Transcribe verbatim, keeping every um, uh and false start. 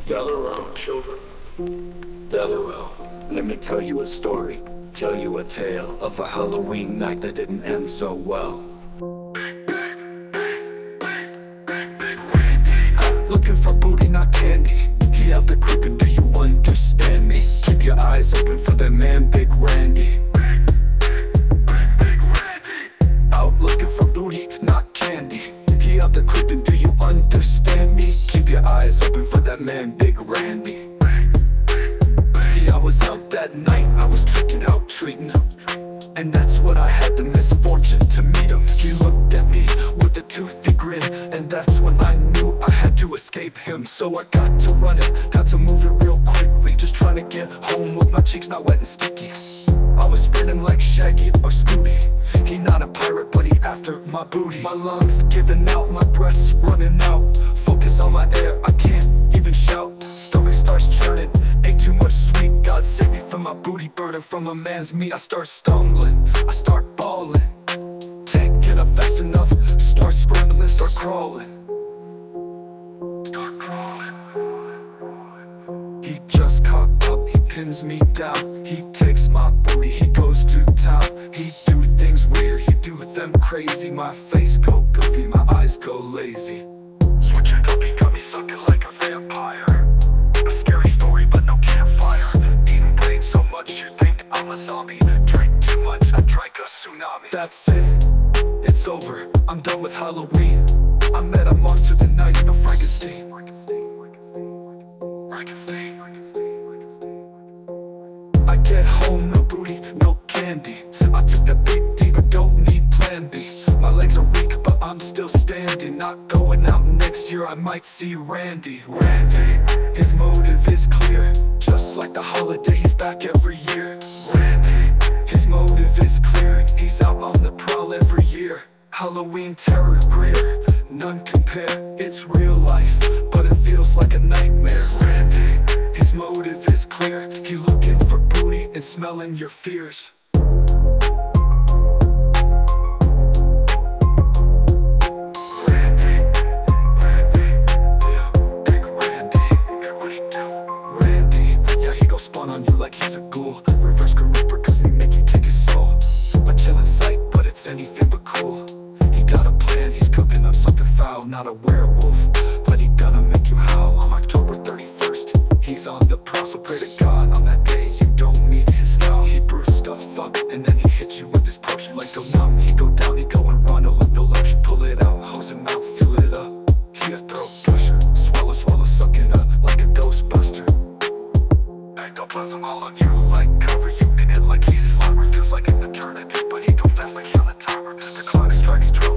Gather around, children. Gather around. Let me tell you a story. Tell you a tale of a Halloween night that didn't end so well. Looking for booty, not candy. He out there creeping, do you understand me? Keep your eyes open for that man, Big Randy. Out looking for booty, not candy. He out there creeping, do you understand me? Keep your eyes open for that man, Big Randy. See, I was out that night, I was tricking out, treating him, and that's when I had the misfortune to meet him. He looked at me with a toothy grin, and that's when I knew I had to escape him. So I got to run it, got to move it real quickly, just trying to get home with my cheeks not wet and sticky. I was sprinting like Shaggy or Scooby. He not a pirate, but he after my booty. My lungs giving out, my breath's running out. Focus on my air, I can't even shout. Stomach starts churning, ate too much sweet. God save me from my booty burning from a man's meat. I start stumbling, I start bawling. Can't get up fast enough, start scrambling, start crawling. Start crawling. He just caught up, he pins me down. He takes my booty, he goes to town. He do things weird, he do them crazy. My face go goofy, my eyes go lazy. Switch it up, he got me sucking like a vampire. A scary story, but no campfire. Eating brain so much you think I'm a zombie. Drink too much, I drank a tsunami. That's it, it's over, I'm done with Halloween. I met a monster tonight, no Frankenstein. Frankenstein. I get home, no booty, no candy. I took that big D, but don't need plan B. My legs are weak, but I'm still standing. Not going out next year, I might see Randy. Randy, his motive is clear. Just like the holiday, he's back every year. Randy, his motive is clear. He's out on the prowl every year. Halloween terror greater, none compare. It's real life, but it feels like a nightmare. Randy, his motive is clear. He looking for booty and smelling your fears. Randy, Randy, yeah, Big Randy. Yeah, what he do? Randy, yeah, he go spawn on you like he's a ghoul. Reverse Grim Reaper, cause me make you take his soul. A chillin' sight, but it's anything but cool. He got a plan, he's cooking up something foul. Not a werewolf, but he gonna make you howl. On October thirty-first, he's on the prowl, so pray to God on that day you don't meet his style. He brews stuff up, and then he hits you with his potion. Legs go numb, he go down, he go and run. No look, no lotion, pull it out, hose him out, fill it up. He a throat pusher, swallow, swallow, suck it up like a ghostbuster. Ectoplasm all on you, like cover you in it like he's slimer. Feels like an eternity, but he go fast like he on the timer. The clock strikes twelve.